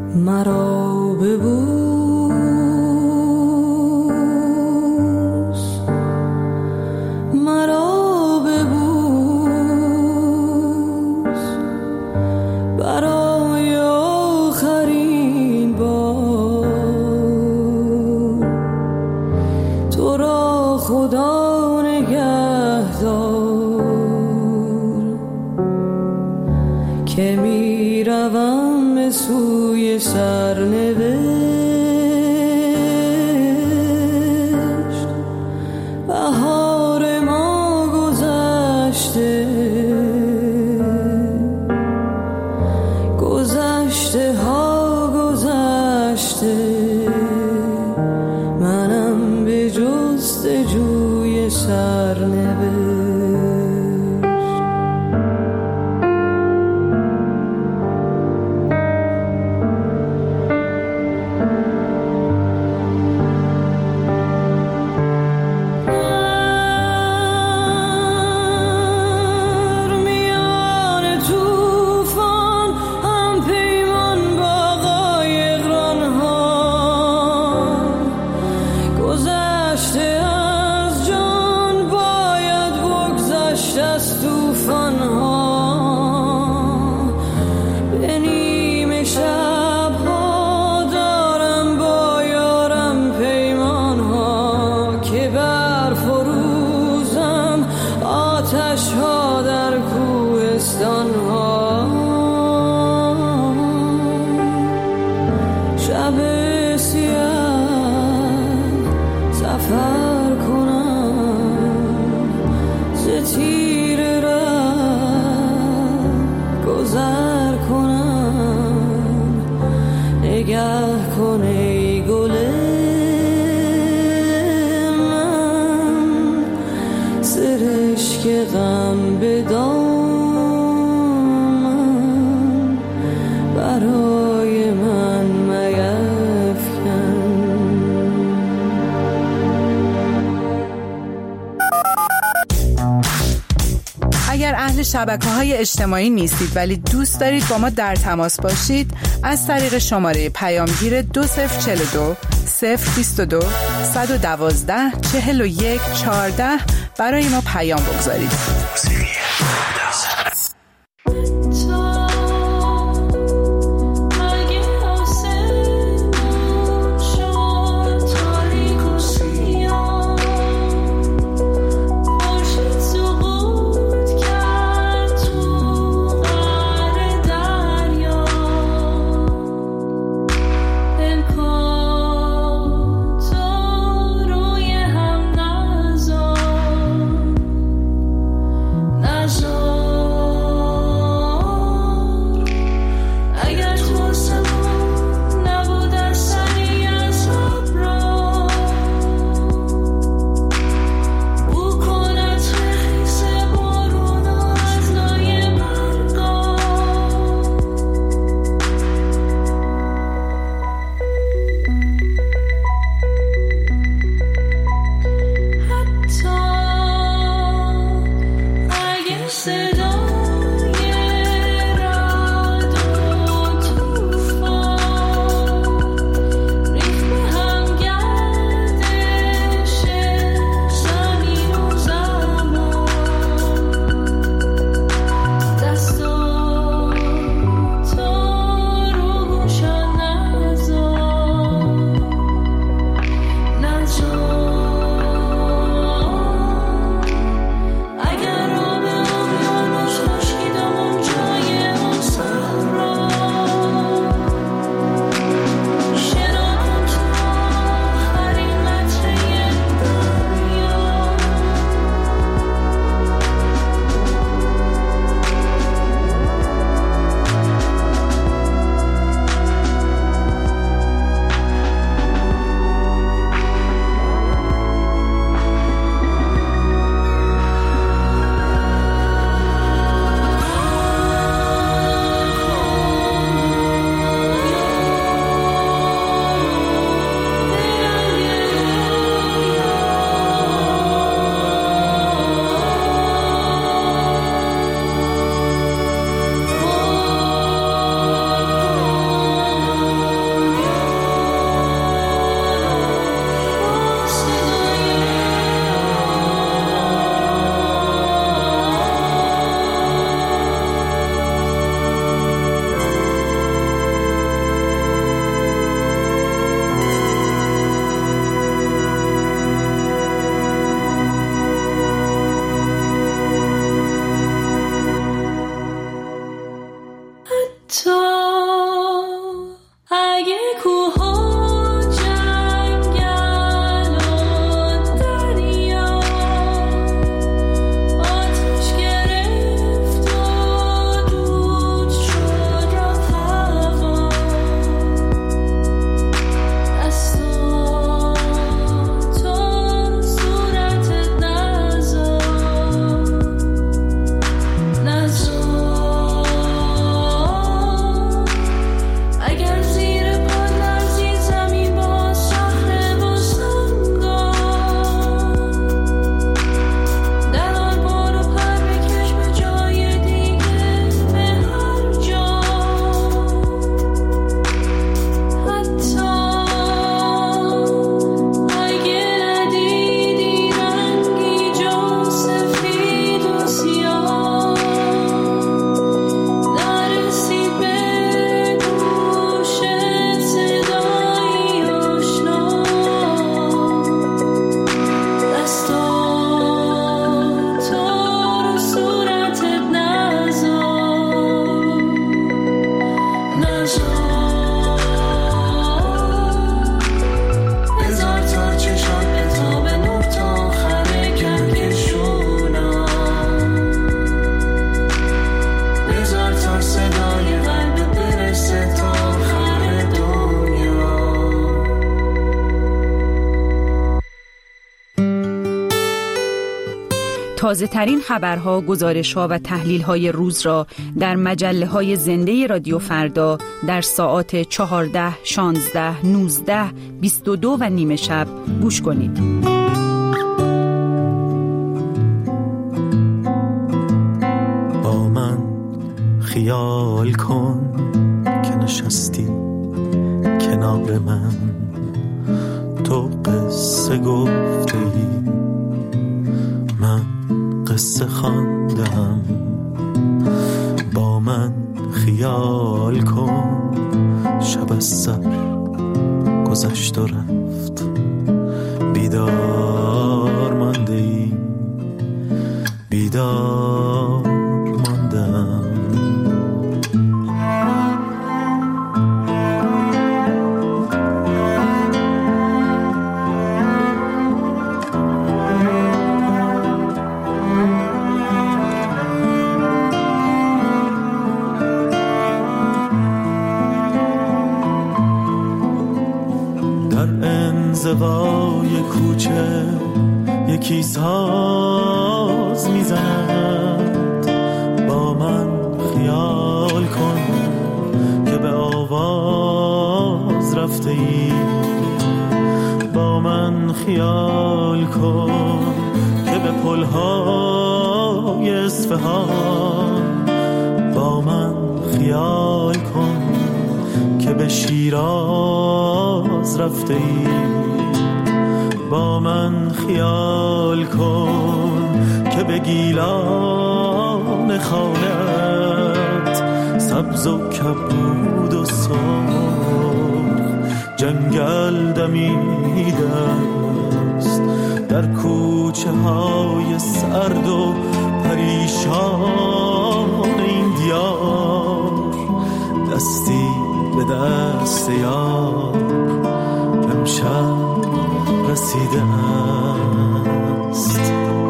مرا ببوس، مرا ببوس برای آخرین بار. تو را خدا نگهدار که می روم به سوی سرنوشت. بهار ما گذشته، گذشته ها گذشته، منم به جستجوی سرنوشت. شبکه‌های اجتماعی نیستید ولی دوست دارید با ما در تماس باشید، از طریق شماره پیامگیر 2042 022 112 41 14 برای ما پیام بگذارید. نزار تازه ترین خبرها، گزارش‌ها و تحلیل‌های روز را در مجله‌های زنده رادیو فردا در ساعات 14، 16، 19، 22 و نیم شب گوش کنید. با من خیال کن که نشستی کنار من، تو قصه گفتی، من قصه خواندم. با من خیال کن شب از سر گذشت و رفت، بیدار مانده ای، بیدار ماندم. انزوای کوچه یکی ساز میزند، با من خیال کن که به آواز رفته ای، با من خیال کن که به پلهای اصفهان، با من خیال کن که به شیراز رفته ای، با من خیال کن که به گیلان خانت سبز و کبود و سرخ جنگل دمیده است، در کوچه های سرد و پریشان این دیار، دستی به دست یار امشب رسیده است.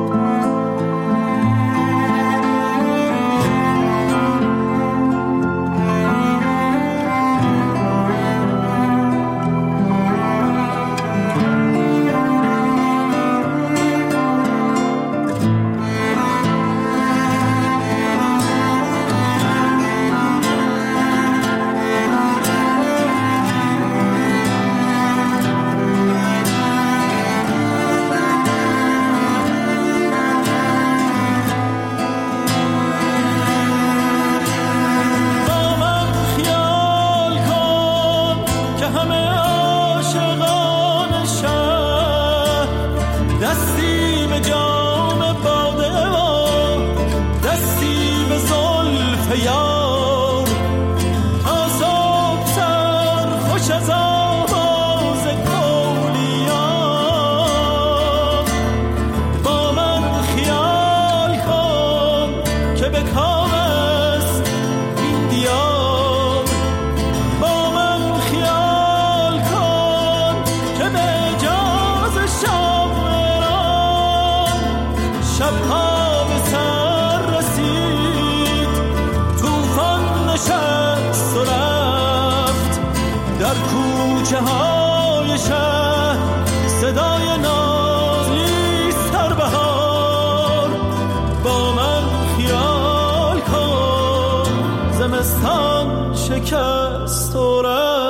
زمستان شکست و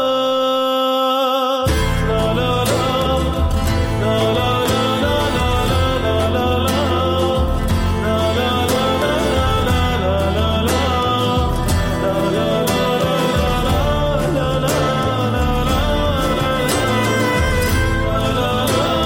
رفت، لا لا لا لا لا la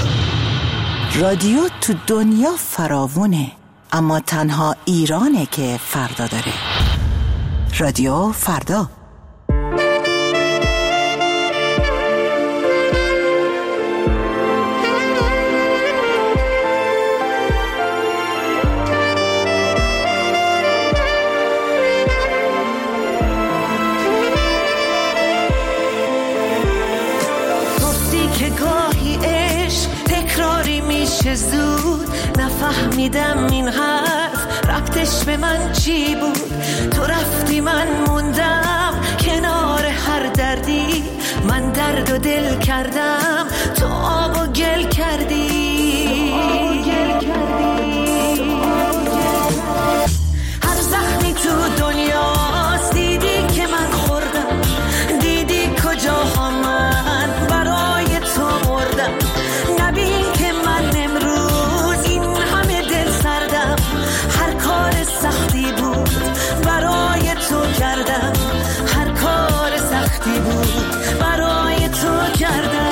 رادیو تو دنیا فراوونه، اما تنها ایرانه که فردا داره. رادیو فردا. زود نفهمیدم این حرف ربطش به من چی بود. تو رفتی من موندم کنار هر دردی، من درد و دل کردم تو آب و گل کردی. هر زخمی تو دنیاست دیدی که من خوردم، دیدی کجاها من برای تو مردم. نبین که من امروز این همه دل سردم، هر کار سختی بود برای تو کردم، هر کار سختی بود برای تو کردم.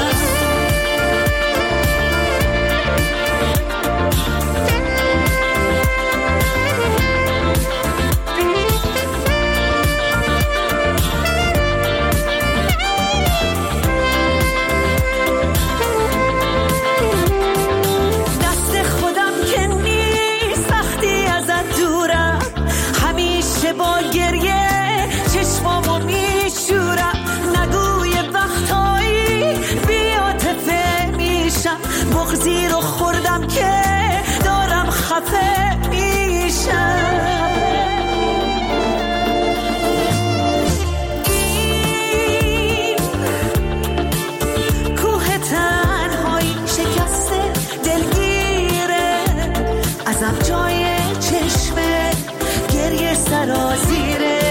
با گریه چشمامو میشورم، نگوی وقتایی بی‌عاطفه میشم، بغضی رو خوردم که دارم خفه میشم. این کوه تنهایی شکسته دلگیره، ازم جای چشمه گریه سرازیره.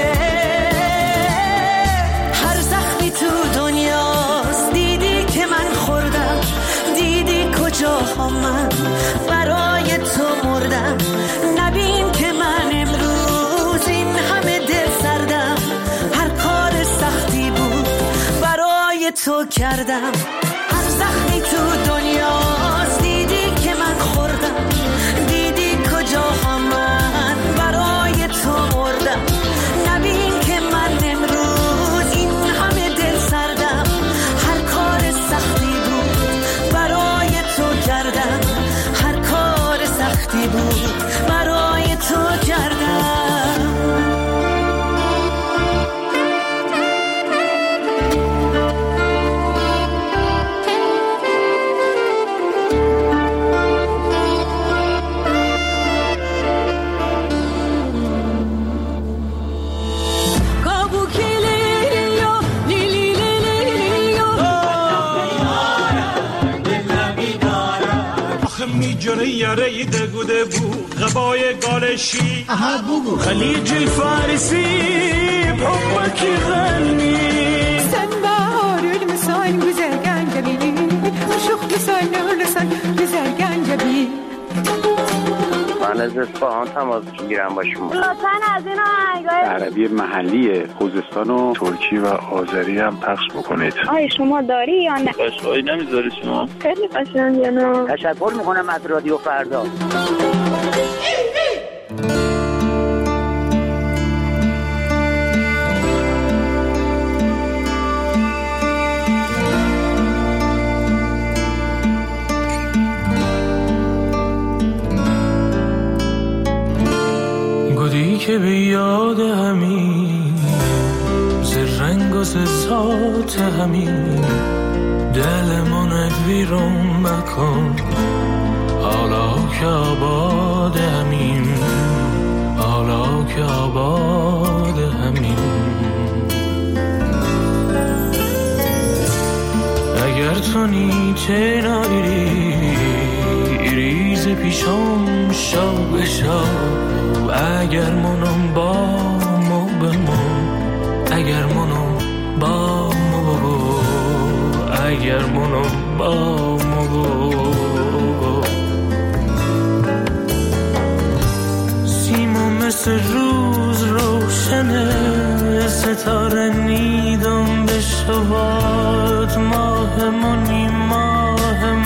هر زخمی تو دنیاست دیدی که من خوردم، دیدی کجاها من برای تو مردم. نبین که من امروز این همه دل سردم، هر کار سختی بود برای تو کردم. هر زخمی تو دنیاست دیدی که من خوردم، دیدی کجاها من برای تو مردم. نبین که من امروز این همه دل سردم، هر کار سختی بود برای تو کردم، هر کار سختی بود برای تو کردم. میجونه یاره دگوده بود غبای گالشی خلیج الفارسي بحبك يغني سنبار المسان güzelgen جبيني عشق لسان لسان güzelgen جبين. من از اصفهان تماس میگیرم با شما. لطفاً از این آهنگای عربی محلی خوزستان و ترکی و آذری هم پخش بکنید. آی شما داری یا نه؟ قشقایی نمیذاری شما؟ خیلی قشنگه. تشکر میکنم از رادیو فردا. گودی که به یاد همین ز رنگ و ز ذات همین دلمون ویرون مکن، حالا که آباد همین، حالا که آباد همین. اگر تو نیچه نایری ریز پیشم شو به شو، اگر منم با مو بمون، اگر منم با مو بگو، اگر منم با مو بگو. سیما مثل روز روشنه، ستاره نیدم به شواد، ماه منی ماه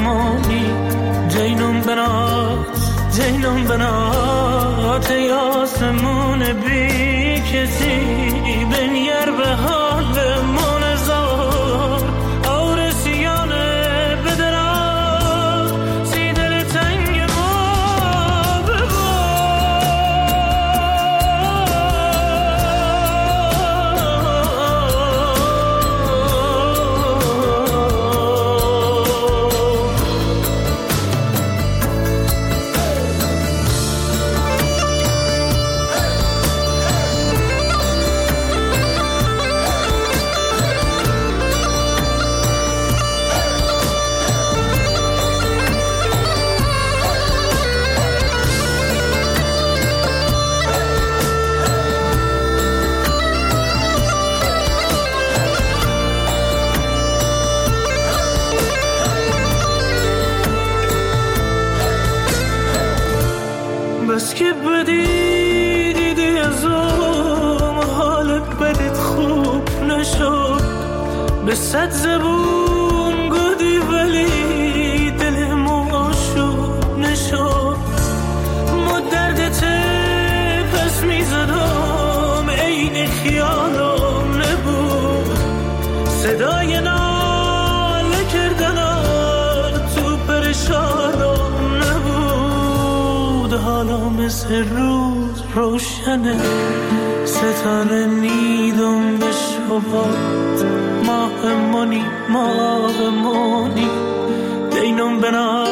جینم بنات یاسمون بی کسی بنیر به حال منزار آرسیانه بدرا سی دل تنگ ما بس که بدی دیدی از اون حال بدت خوب نشد به 100 زبون گودی ولی دل ما شد نشد ما دردت پس میزدم عین خیالم نبود صدای ناله کردن تو پرشانم حالا مثل روز روشنه ستاره نیدم به شبات ماه مانی دینم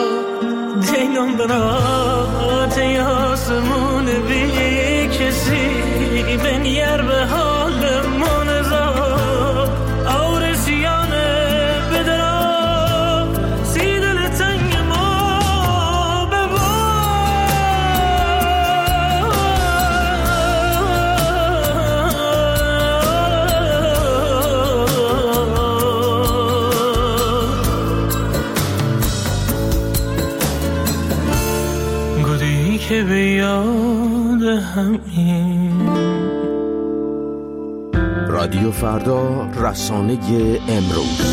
بنات یاسمون بی کسی بنیر به حال منزار آرسیانه بدرا سی دل تنگ که به یاد همین. رادیو فردا، رسانه امروز.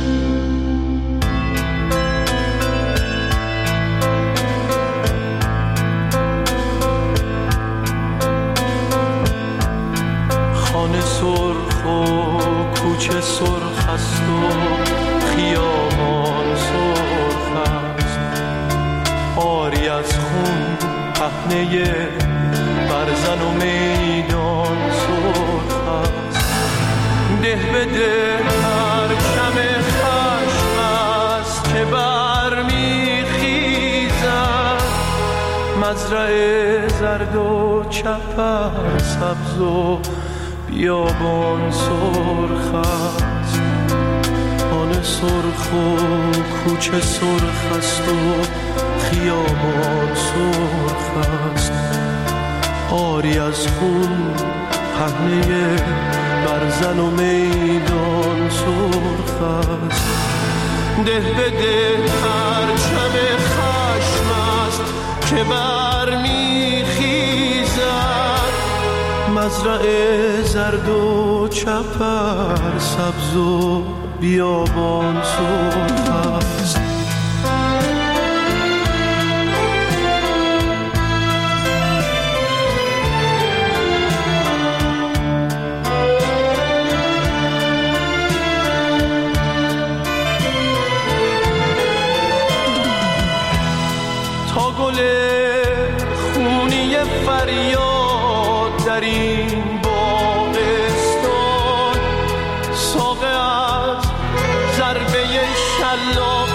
خانه سرخ و کوچه سرخ است و خیابان سرخ است آری از خون پهنه برزن و میدان سرخ است ده به ده پرچم خشم است که برمیخیزد مزرعه زرد و چپر سبز و بیابان سرخ است خانه سرخ و کوچه سرخ است و خیابان سرخ است آری از خون پهنه برزن و میدان سرخ است ده به ده پرچم خشم است که برمیخیزد مزرعه زرد و چپر سبز و بیابان سرخ است گل خونی فریاد در این باغستان ساقه از ضربه شلاق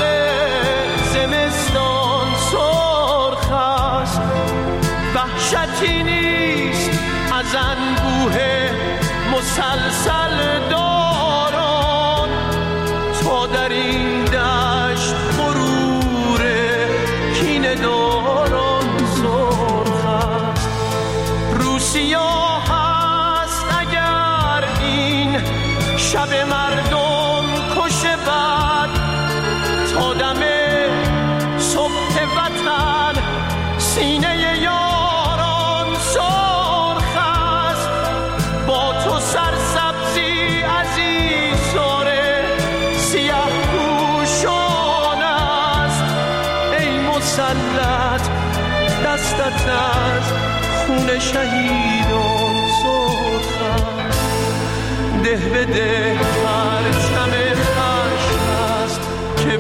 زمستان سرخ است وحشتی نیست از انبوه مسلسل داران تا در این دشت غرور کینه داران سرخ است سیاه است اگر این شب مردم کشه بد تا دم صبح وطن سینه یاران سرخ است با تو سرسبزی عزیزاره سیاه پوشان است ای مسلط دستت از خون شهیدان سرخ است. ده به ده پرچم خشم است که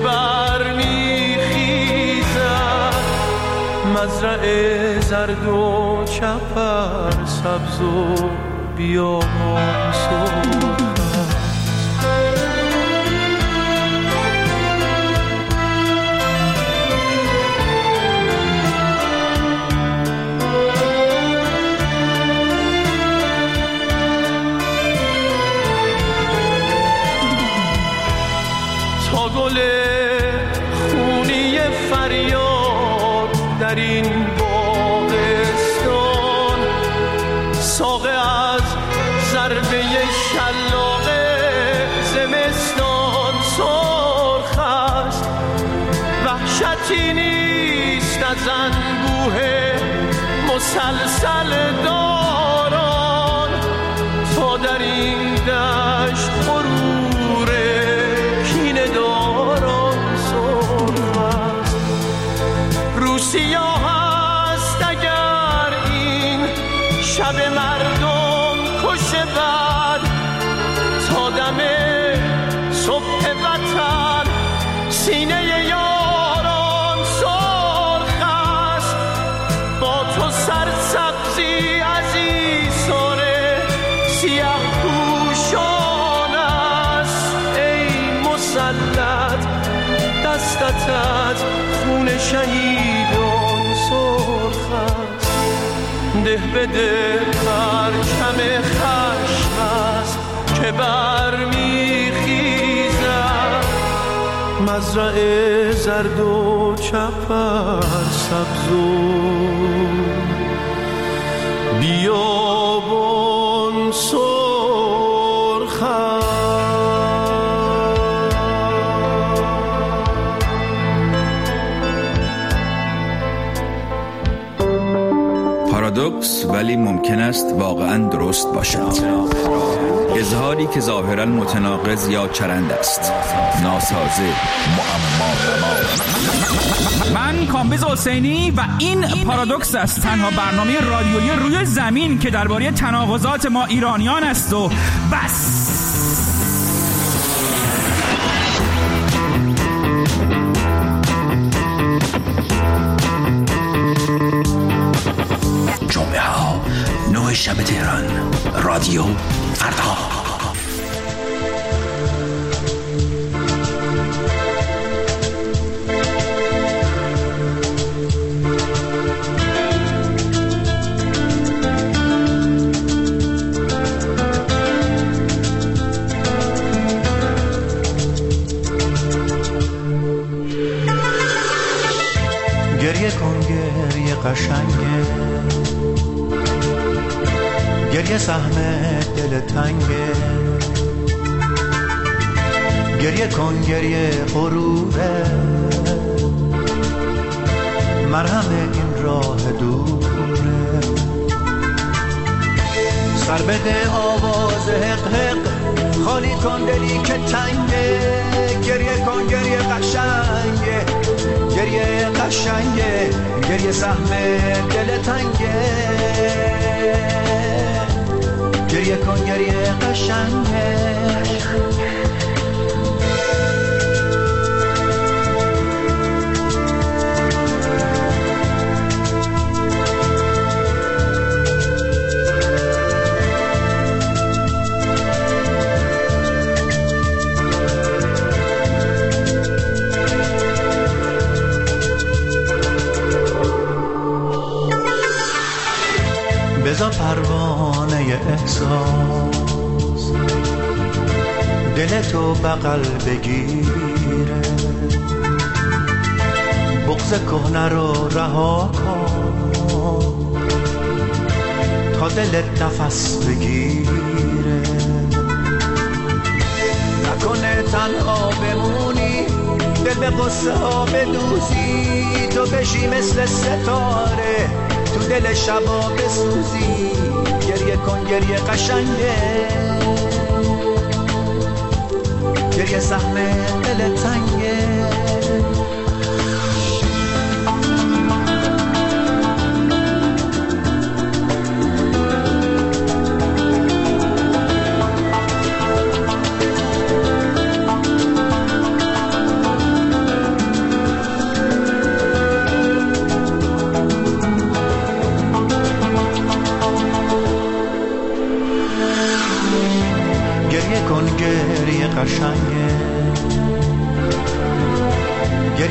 برمیخیزد، مزرعه زرد و چپر سبز و بیابان سرخ. گل خونی فریاد در این باغستان، ساقه از ضربه شلاق زمستان سرخ است. وحشتی نیست از انبوه مسلسل داران، تا در این دشت غرور کینه داران سرخ است. رو سیاه است اگر این شب مردم کش بد، تا دم صبح وطن سینه یاران سرخ است. با تو سرسبزی عزیزان سیاه پوشان است. ای مسلط دستت از خون شهیدان سرخ است. ده به ده پرچم خشم است که برمیخیزد، مزرعه زرد و چپر سبز و بیابان سرخ است. پارادوکس ولی ممکن است واقعاً درست باشد. اظهاری که ظاهراً متناقض یا چرند است، ناسازه، معما. من کامبیز حسینی و این پارادوکس است، تنها برنامه رادیویی روی زمین که درباره تناقضات ما ایرانیان است و بس. جمعه ها 9 شب تهران، رادیو فردا. گریه کن گریه قشنگه، گریه سهم دل تنگه، گریه کن گریه غروره، مرهم این راه دوره. سر بده آواز حق حق، خالی کن دلی که تنگه، گریه کن گریه قشنگه، گریه قشنگه، گریه سهم دل تنگه، گریه کن گریه قشنگه. بذار پروانه احساس دلتو بغل بگیره، بغض کهنه رو رها کن تا دلت نفس بگیره. نکنه تنها بمونی، دل به قصه ها بدوزی، تو بشی مثل ستاره تو دل شبا بسوزی. گریه کن گریه قشنگه، گریه سهم دل تنگه.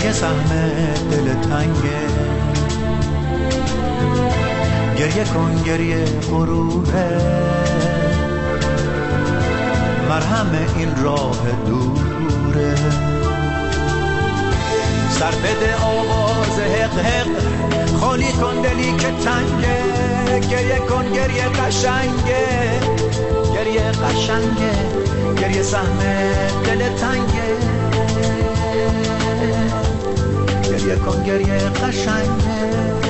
گریه سهم دل تنگه، گریه کن گریه غروره، مرهم این راه دوره. سر بده آواز حق حق، خالی کن دلی که تنگه، گریه کن گریه قشنگه، گریه قشنگه، گریه سهم دل تنگه، گریه کن گریه قشنگه.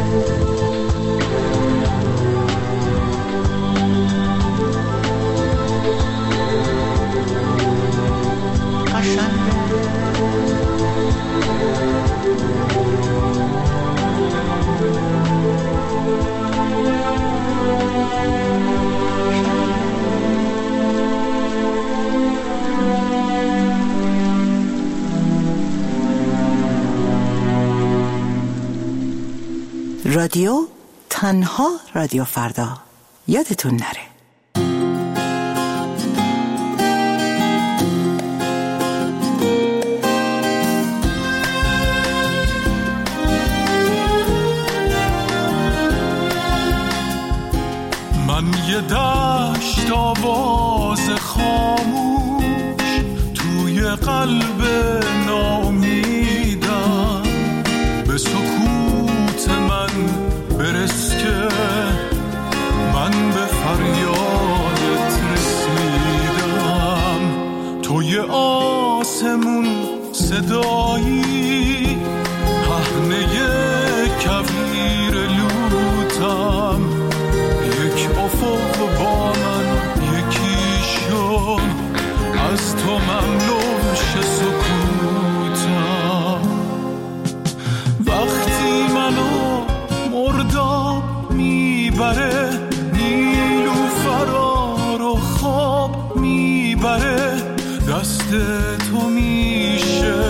رادیو تنها رادیو فردا، یادتون نره. من یه دشت آواز خاموش توی قلب ناامیدم، به سکوت من برس که من به فریادت رسیدم. توی آسمون صدایی، پهنه کویر لوتم، یک افق با من یکی شد، از تو مملوش سکوتم. وقتی منو مرداب میبره، نیلوفرا رو خواب میبره، دست تو میشه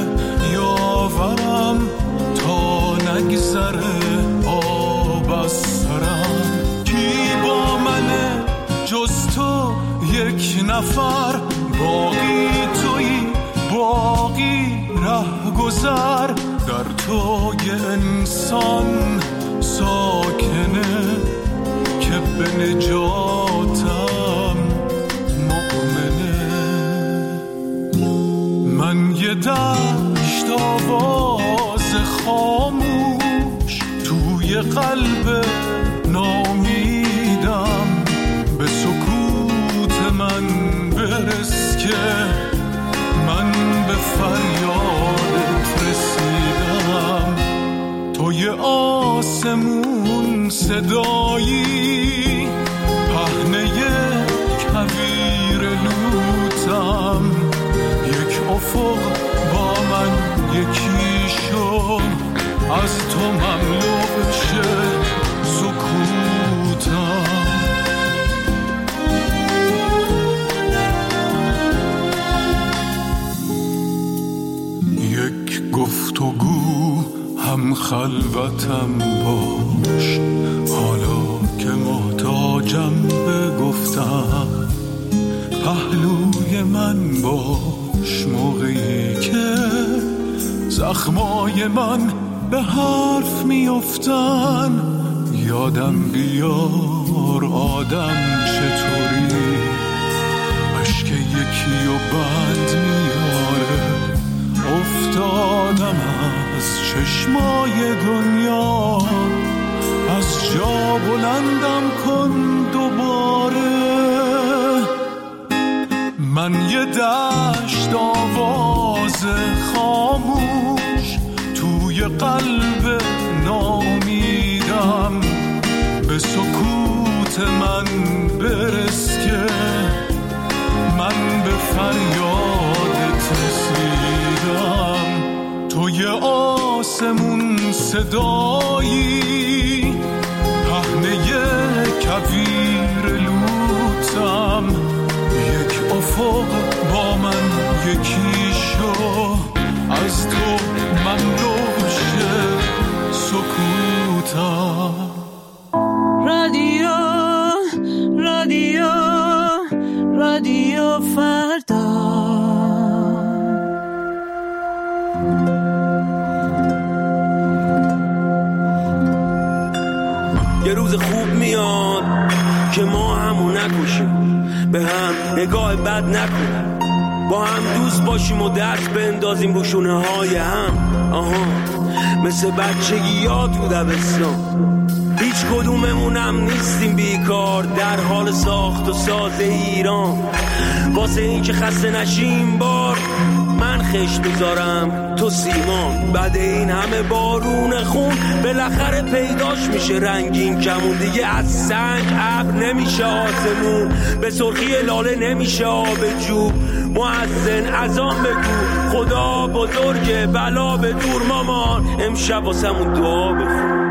یاورم تا نگذره آب از سرم. کی با منه جز تو یک نفر، باقی تویی باقی ره گذر، در تو یه انسان ساکنه که به نجاتم مؤمنه. من یه دشت آواز خاموش توی قلب ناامیدم، به سکوت من برس که من به فریادت رسیدم. توی آسمون صدایی، پهنه کویر لوتم، یک افق با من یکی شد، از تو مملو شه سکوتم. یک گفتگو هم خلوتم باش، حالا که محتاجم به گفتم، پهلوی من باش موقعی که زخمای من به حرف میافتن. یادم بیار آدم چطوری، اشک یکی و بند میاره. افتادم از چشمای دنیا، از جا بلندم کن دوباره. من یه دشت آواز خاموش توی قلب ناامیدم، به سکوت من برس که من به فریادت رسیدم. توی آسمون صدایی، پهنه کویر لوتم، یک افق با من یکی شو، از تو مملوش سکوتم. رادیو رادیو رادیو فردا. یه روز خوب میاد که ما همو نکشیم، به هم نگاه بد نکنیم، با هم دوست باشیم و دست بندازیم رو شونه های هم. مثل بچگی ها تو دبستان، هیچ کدوممونم نیستیم بیکار در حال ساخت و ساز ایران. واسه این که خسته نشیم بار من خش میذارم تو سیمان. بعد این همه بارون خون بالاخره پیداش میشه رنگین کمون. دیگه از سنگ ابر نمیشه آسمون، به سرخی لاله نمیشه آب جوب. مؤذن اذان بگو خدا بزرگه بلا به دور مامان، امشب واسمون دعا بخون.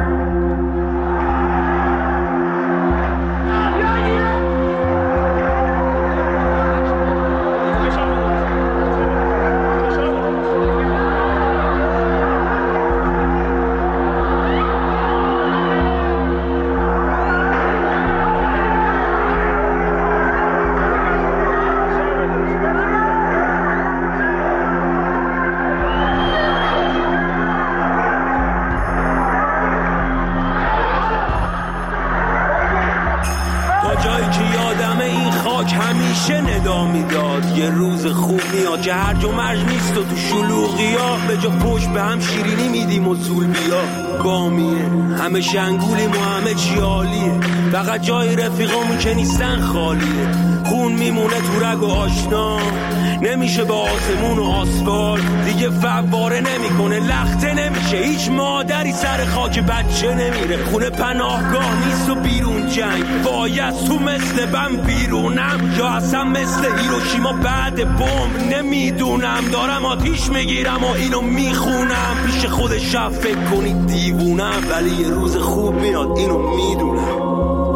یه روز خوب میاد که هرج و مرج نیست و تو شلوغی ها به جا پشت به هم شیرینی میدیم و زول بیا بامیه. همه شنگولیم و همه چی عالیه، فقط جای رفیقامون که نیستن خالیه. خون میمونه تو رگ و آشنا، نمیشه با آسمون و آسفالت دیگه فواره نمیکنه، لخته نمیشه. هیچ مادری سر خاک بچه نمیره، خونه پناهگاه نیست و بیرون جنگ. باید تو مثل بم بیرونم یا اصلا مثل هیروشیما بعد بمب، نمیدونم. دارم آتیش میگیرم و اینو میخونم، پیش خود شب فکر کنید دیوونم، ولی یه روز خوب میاد اینو میدونم.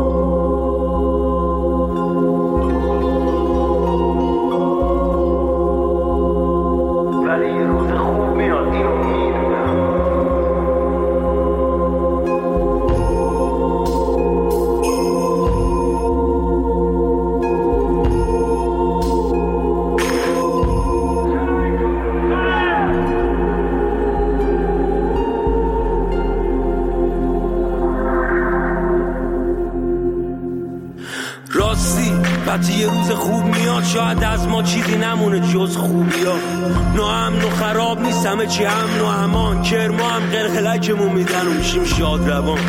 وقتی یه روز خوب میاد شاید از ما چیزی نمونه جز خوبی ها. ناامن و خراب نیست همه چی امن و امان، کرما هم قلقلکمون میدن و میشیم شاد روان.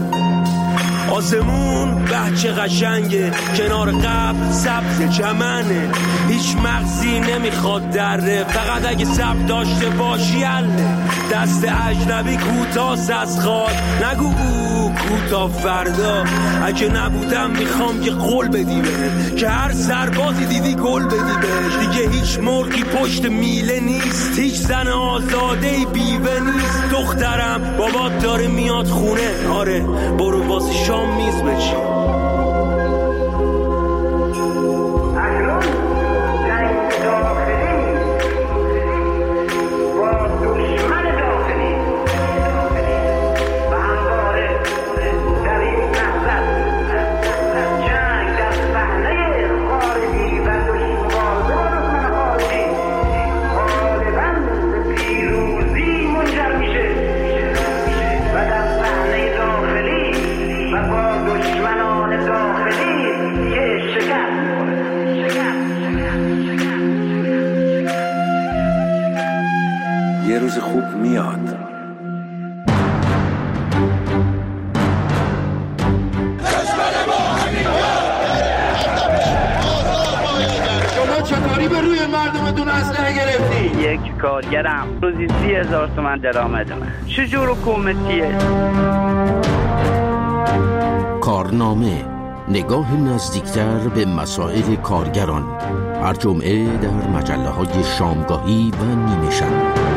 آسمون بچه قشنگه، کنار قبل سبز چمنه، هیچ مغزی نمیخواد دره، فقط اگه سب داشته باشی حله. دست اجنبی کوتاست از خواد، نگو کوتاه فردا. اگه نبودم میخوام یه قول بدی بهت که هر سربازی دیدی گل بدی بهش. دیگه هیچ مرغی پشت میله نیست، هیچ زن آزادهی بیوه نیست. دخترم بابات داره میاد خونه، آره برو واسه شام میز بچی. یه روز خوب میاد. شما چطوری به روی مردمتون اسلحه گرفتی؟ یک کارگرم روزی 30,000 تومان درآمد من. چجور حکومتیه؟ کارنامه، نگاه نزدیکتر به مسائل کارگران، هر جمعه در مجله‌های شامگاهی و نیمه شب.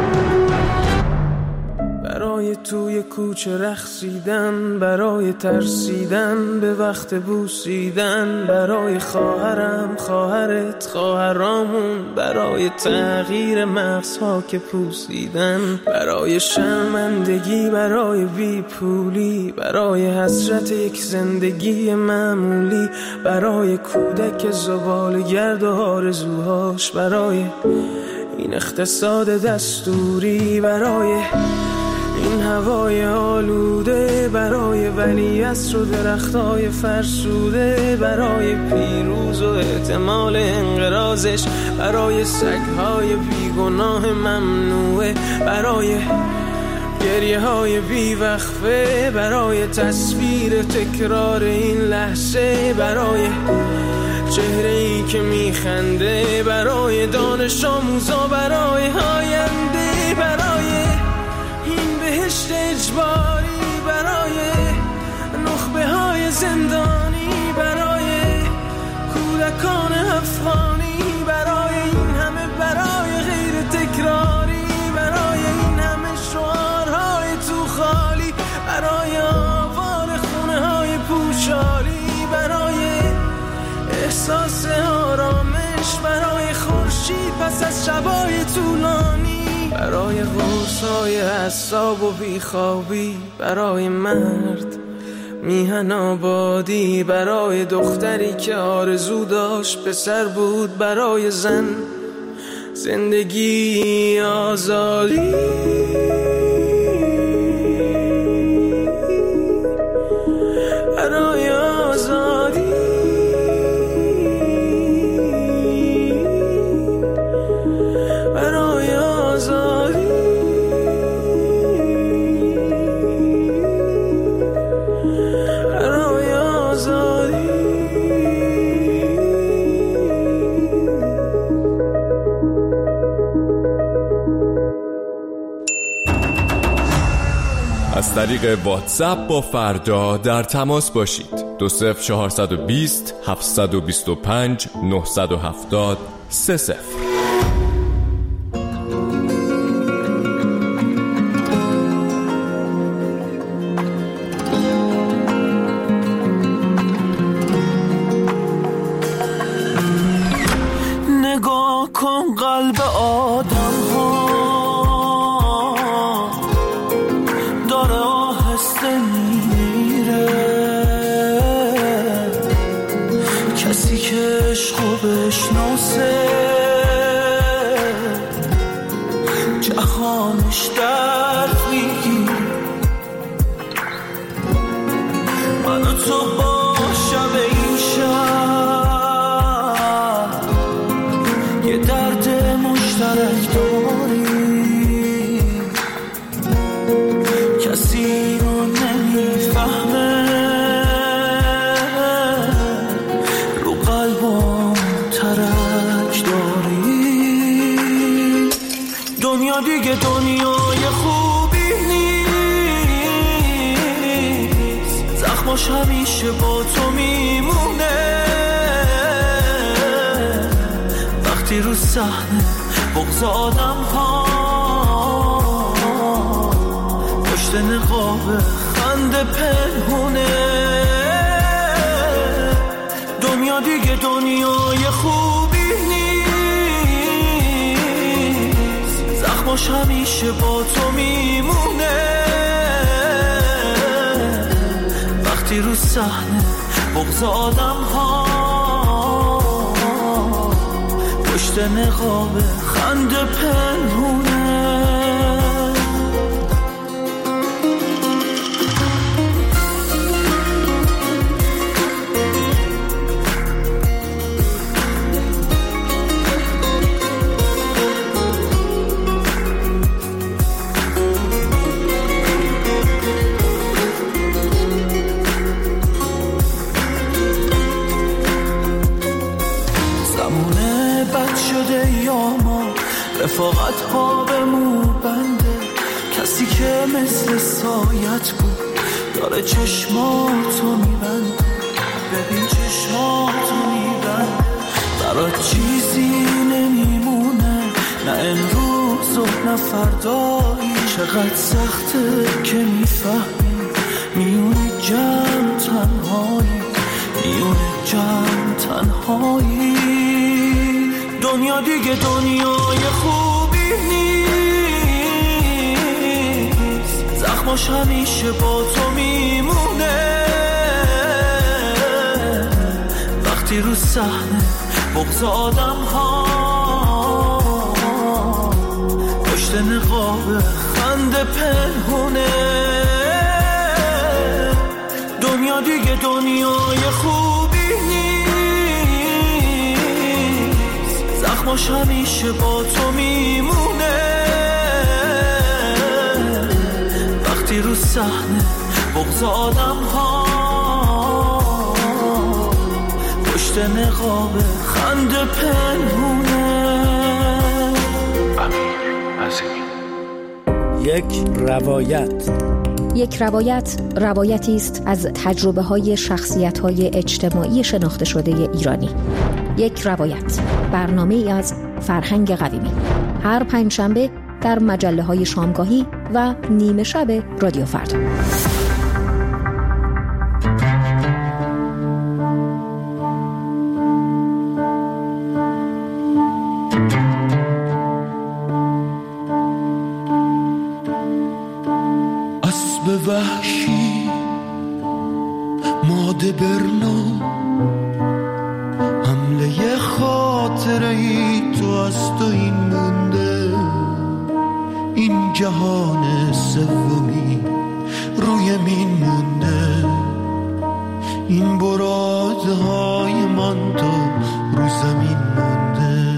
برای توی کوچه رقصیدن، برای ترسیدن به وقت بوسیدن، برای خواهرم، خواهرت، خواهرامون، برای تغییر مغزها که پوسیدن، برای شرمندگی، برای بیپولی، برای حسرت یک زندگی معمولی، برای کودک زباله‌گرد و آرزوهاش، برای این اقتصاد دستوری، برای این هوای آلوده برای ولیعصر و درختای فرسوده، برای پیروز و احتمال انقراضش، برای سگهای بیگناه ممنوعه، برای گریه های بیوقفه، برای تصویر تکرار این لحظه، برای چهره ای که میخنده، برای دانش آموزا، برای آینده، برای این بهشت اجباری، برای نخبه های زندانی، برای کودکان افغانی، برای این همه، برای غیر تکراری، برای این همه شعارهای تو خالی، برای آوار خونه های پوشالی، برای احساس آرامش، برای خورشید پس از شبای طولانی، برای قرصای اعصاب و بیخوابی، برای مرد میهن آبادی، برای دختری که آرزو داشت پسر بود، برای زن زندگی آزادی، برای آزادی، برای آزادی، برای آزادی. از طریق واتساپ با فردا در تماس باشید. 20420 725 970 30. نگاه کن قلب آدم ها داره آهسته میره، کسی که عشقو بشناسه جهانش درد میگیره. من و تو با شب این شب یه درد مشترک داریم، کسی رو نمیفهمه، رو قلبم ترک داریم. دنیا دیگه دنیای خوبی نیست، زخماش همیشه با تو میمونه. وقتی رو صحنه بغض آدم ها پشت نقاب خنده پنهونه. دنیا دیگه دنیای خوبی نیست، زخماش همیشه با تو میمونه. وقتی رو صحنه بغض آدم ها پشت نقاب خنده پنهونه. رفاقت ها به مو بنده، کسی که مثل سایت بود داره چشماتو میبنده. ببین چشماتو میبنده، برات چیزی نمیمونه، نه امروز و نه فردایی. چقدر سخته که میفهمی میونه جمع تنهایی، میونه جمع تنهایی. دنیا دیگه دنیای خوبی نیست، زخماش همیشه با تو میمونه. وقتی رو صحنه بغض آدم ها پشت نقاب خنده خنده پنهونه. دنیا دیگه دنیای خوبی نیست، زخماش همیشه با تو میمونه. وقتی رو صحنه بغض آدم ها پشت نقاب خنده پنهونه. یک روایت روایتی است از تجربه های شخصیت های اجتماعی شناخته شده ایرانی. یک روایت، برنامه ای از فرهنگ قویمی، هر پنجشنبه در مجله های شامگاهی و نیمه شب رادیو فردا. اسب وحشی ماده برنو، حمله خاطره ای تو از تو این مونده. این جهان سومی روی مین مونده، این برادهای من تو رو زمین مونده.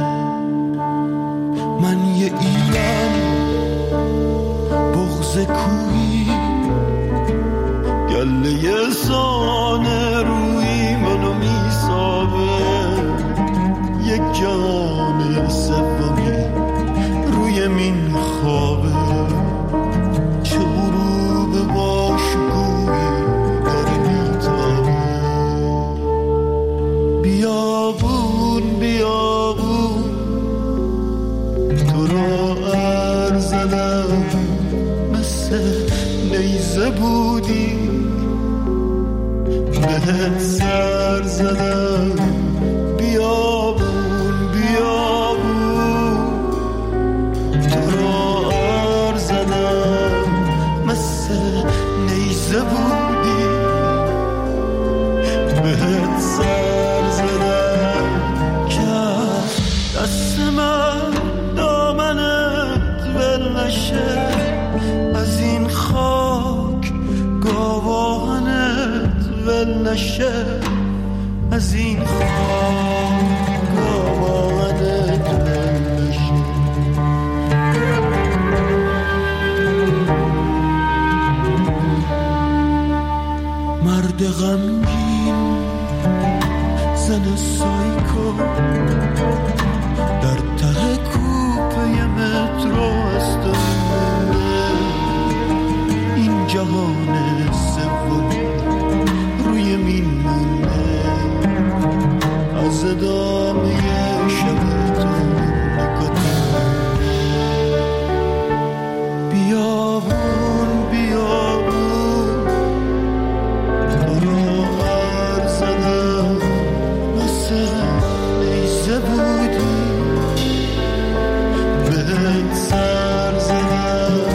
من یه ایران بغض کوهی، گله سانه روی منو میسابه. یک جهان سومی روی مین خوابه، چه غروب با شکوهی داره میتابه. بیابون بیابون تو را ارزدم، مثل نیزه بودی بهت سر زدم. بیابون بیابون تو را ار زدم، مثل نیزه بودی بهت سر زدم. که دست من دامنت ول نشه، از این خاک گاوانت ول نشه. از این خاک گاوانت ول نشه. مرد غمگین زن سایکو در ته کوپه مترو است. این جهان سومی روی مین مونده، از ادامه شب تو نکته. بیابون بیابون تو را ار زدم، مثل نیزه بودی بهت سر زدم.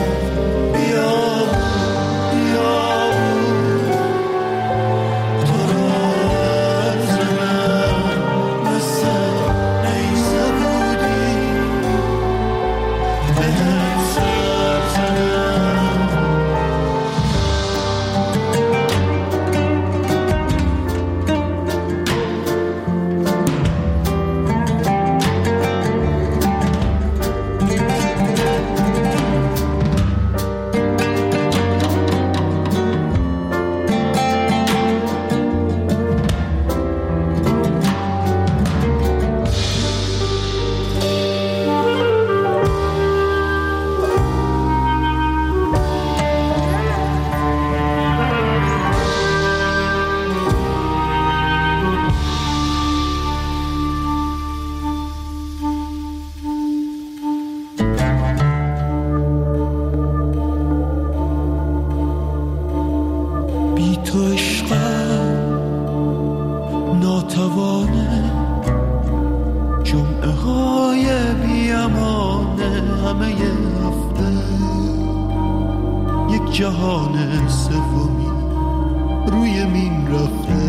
جهان سومی روی مین رفته.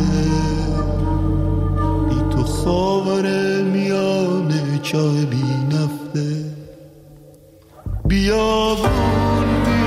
بی تو خاور میان چاه بی نفته. بیابون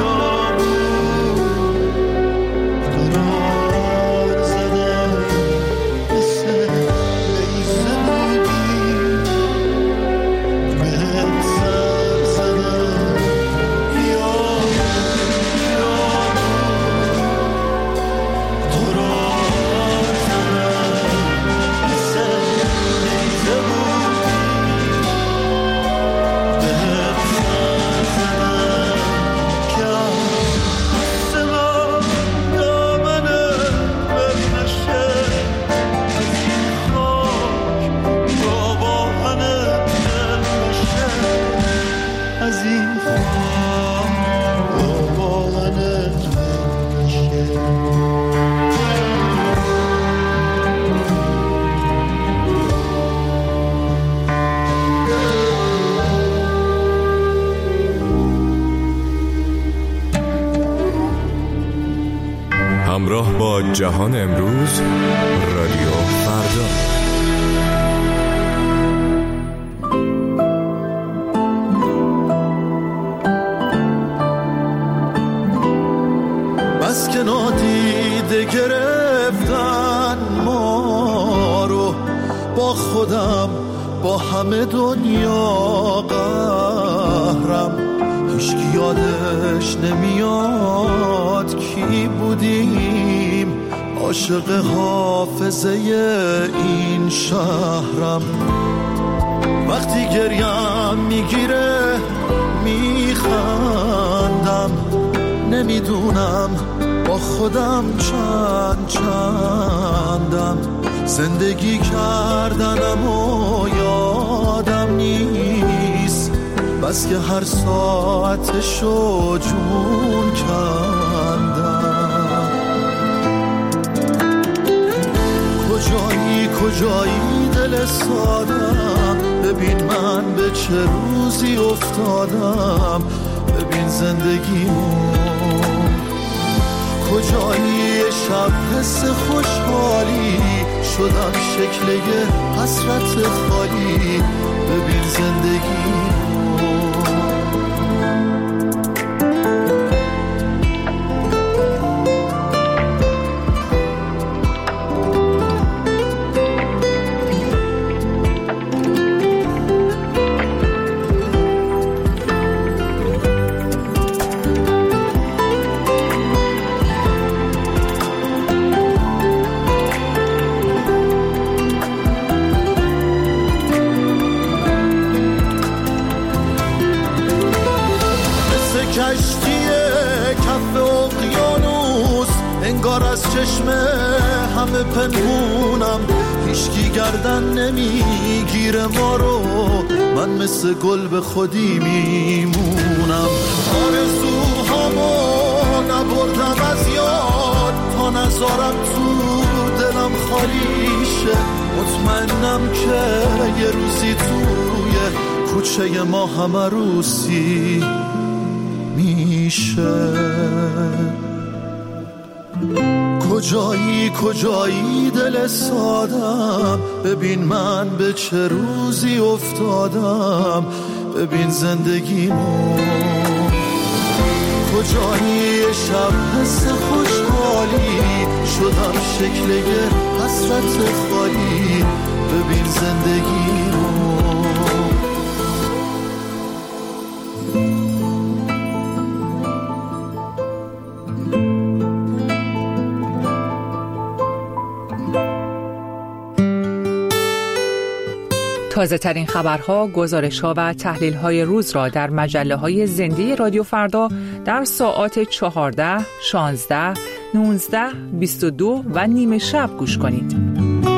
همراه با جهان امروز، رادیو فردا. بس که نادیده گرفتن ما رو، با خودم با همه دنیا قهرم، هیچکی یادش نمیاد کی بودیم، عاشق حافظه این شهرم. وقتی گریم میگیره میخندم، نمیدونم با خودم چندم، زندگی کردنم و یادم نیست، بس که هر ساعتشو جون کندم. کجایی دل سادم، ببین من به چه روزی افتادم، ببین زندگیمو. کجایی شب حس خوشحالی، شدم شکل یه حسرت خالی، ببین زندگیمو. چشم همه پنهونم، هیچکی گردن نمیگیره ما رو، من مثل گل به خودی میمونم. آرزوهامو نبردم از یاد، تا نذارم تو دلم خالی شه، مطمئنم که یه روزی توی کوچه ما همه روسی میشه. کجایی دل سادم، ببین من به چه روزی افتادم، ببین زندگیمو. کجایی شب حس خوشحالی، شدم شکل یه حسرت خالی، ببین زندگیمو. تازه ترین خبرها، گزارش‌ها و تحلیل‌های روز را در مجله‌های زنده رادیو فردا در ساعات 14، 16، 19، 22 و نیمه شب گوش کنید.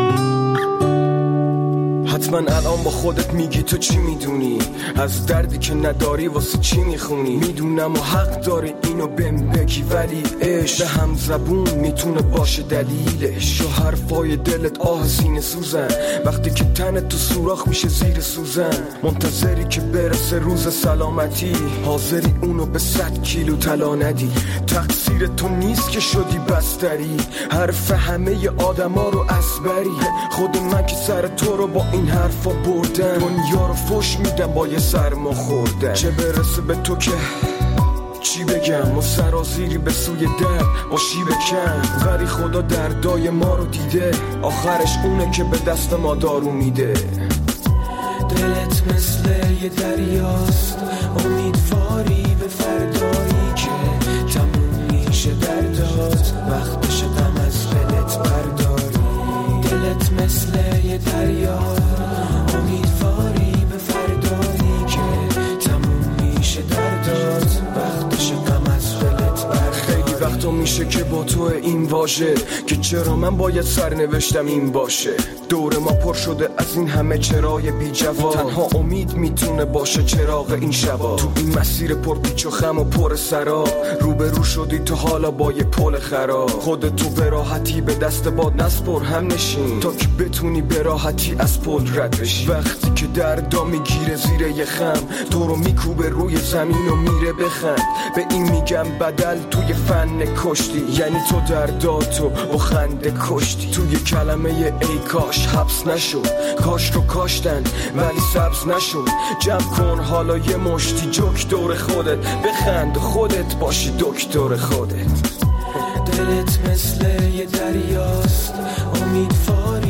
حتما الان با خودت میگی تو چی میدونی، از دردی که نداری واسه چی میخونی. میدونم و حق داری اینو بهم بگی، ولی عشق به هم زبون میتونه باشه دلیلش. و حرفای دلت آه سینه سوزن، وقتی که تنت تو سوراخ میشه زیر سوزن. منتظری که برسه روز سلامتی، حاضری اونو به 100 کیلو طلا ندی. تقصیر تو نیست که شدی بستری، حرف همه آدما رو اسبری. خود من که سر تو رو با این حرفا بردن، دنیا رو فش میدم با یه سرما خوردن. چه برسه به تو که چی بگم، و سرازیری به سوی درد باشی بکن. ولی خدا دردای ما رو دیده، آخرش اونه که به دست ما دارو میده. دلت مثل یه دریاست، امیدواری به فردایی که تموم میشه دردات، وقتش غم از دلت برداری. دلت مثل یه دریاست، امیدواری به فردایی که تموم میشه دردات، وقتش غم از دلت برداری. خیلی وقتا میشه که با تو این واژه، که چرا من باید سرنوشتم این باشه. دور ما پر شده از این همه چرای بی جواب، تنها امید میتونه باشه چراغ این شبا. تو این مسیر پر پیچ و خم و پر سراب، روبرو شدی تو حالا با یه پل خراب. خودتو به راحتی به دست باد نسپر، هم نشین تا که بتونی به راحتی از پل رد بشی. وقتی که دردا میگیره زیر یه خم، تو رو میکوبه روی زمین و میره بخند. به این میگم بدل توی فن من کشتی، یعنی تو درداتو با خنده کشتی. توی کلمه ای کاش حبس نشد، کاش رو کاشتن ولی سبز نشد. جمع کن حالا یه مشتی جوک دور خودت، بخند خودت باشی دکتر خودت. دلت مثل یه دریاست، امیدواری